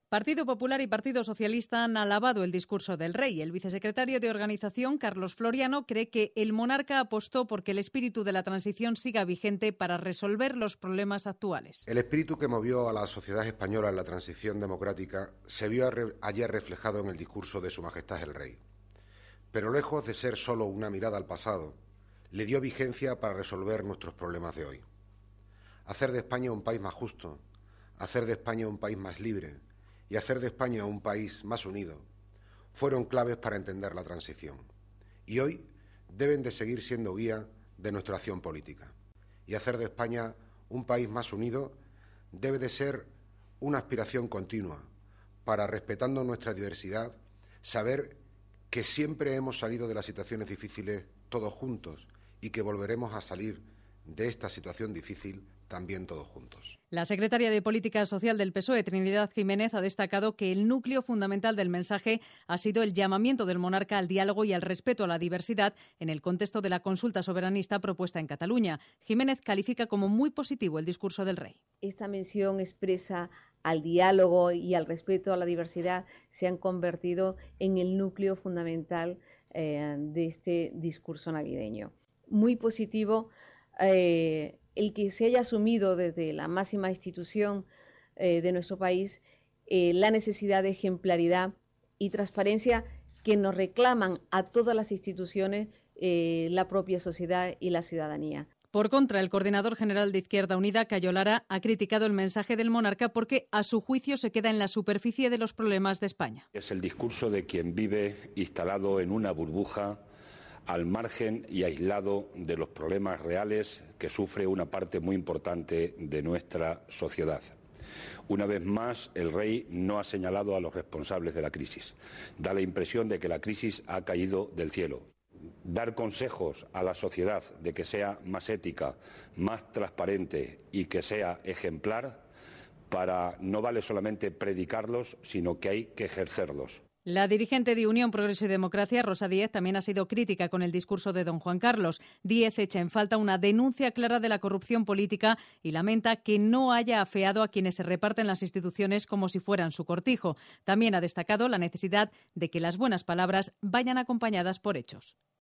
Partido Popular y Partido Socialista han alabado el discurso del rey. El vicesecretario de Organización, Carlos Floriano, cree que el monarca apostó porque el espíritu de la transición siga vigente para resolver los problemas actuales. El espíritu que movió a la sociedad española en la transición democrática se vio ayer reflejado en el discurso de Su Majestad el Rey. Pero lejos de ser solo una mirada al pasado, le dio vigencia para resolver nuestros problemas de hoy. Hacer de España un país más justo, hacer de España un país más libre y hacer de España un país más unido fueron claves para entender la transición. Y hoy deben de seguir siendo guía de nuestra acción política. Y hacer de España un país más unido debe de ser una aspiración continua para, respetando nuestra diversidad, saber que siempre hemos salido de las situaciones difíciles todos juntos y que volveremos a salir de esta situación difícil también todos juntos. La secretaria de Política Social del PSOE, Trinidad Jiménez, ha destacado que el núcleo fundamental del mensaje ha sido el llamamiento del monarca al diálogo y al respeto a la diversidad en el contexto de la consulta soberanista propuesta en Cataluña. Jiménez califica como muy positivo el discurso del rey. Esta mención expresa al diálogo y al respeto a la diversidad se han convertido en el núcleo fundamental de este discurso navideño. Muy positivo el que se haya asumido desde la máxima institución de nuestro país la necesidad de ejemplaridad y transparencia que nos reclaman a todas las instituciones, la propia sociedad y la ciudadanía. Por contra, el coordinador general de Izquierda Unida, Cayo Lara, ha criticado el mensaje del monarca porque, a su juicio, se queda en la superficie de los problemas de España. Es el discurso de quien vive instalado en una burbuja, al margen y aislado de los problemas reales que sufre una parte muy importante de nuestra sociedad. Una vez más, el rey no ha señalado a los responsables de la crisis. Da la impresión de que la crisis ha caído del cielo. Dar consejos a la sociedad de que sea más ética, más transparente y que sea ejemplar, no vale solamente predicarlos, sino que hay que ejercerlos. La dirigente de Unión, Progreso y Democracia, Rosa Díez, también ha sido crítica con el discurso de don Juan Carlos. Díez echa en falta una denuncia clara de la corrupción política y lamenta que no haya afeado a quienes se reparten las instituciones como si fueran su cortijo. También ha destacado la necesidad de que las buenas palabras vayan acompañadas por hechos.